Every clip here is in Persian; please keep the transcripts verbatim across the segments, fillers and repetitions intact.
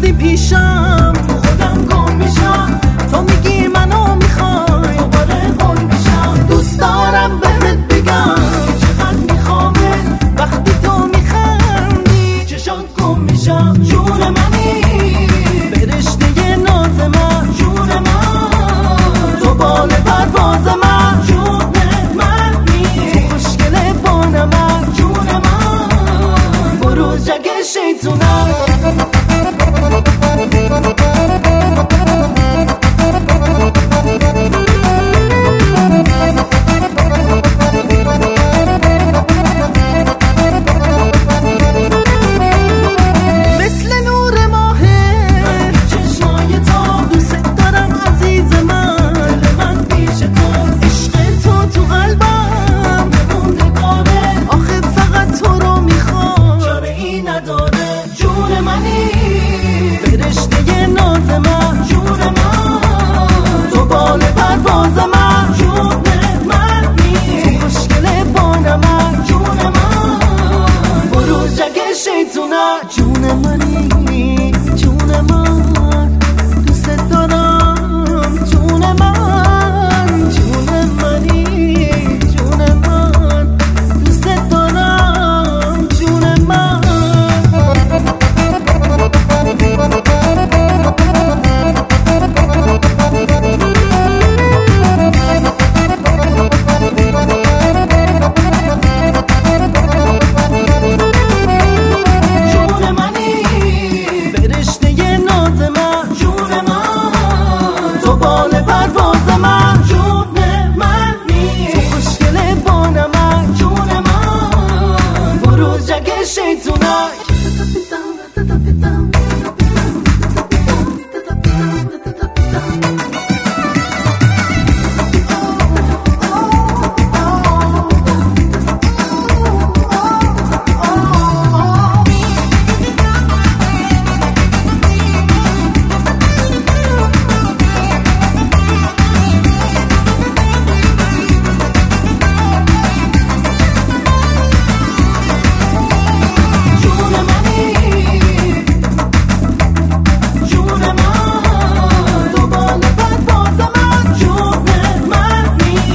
وقتی پیشم خودم گم میشم. تو میگی منو میخوای دوباره گل میشم. دوست دارم بهت بگم که چقدر میخوامت. وقتی تو میخندی چشات گم میشم. جون منی فرشته ناز من، جون من تو بال پرواز من، جون منی تو خوشگل بان من، جون من برو جگ شیطونم. جون منی جون من دوست دارم. جون من جون منی جون من دوست دارم. جون من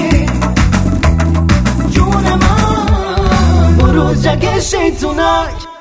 شیطونک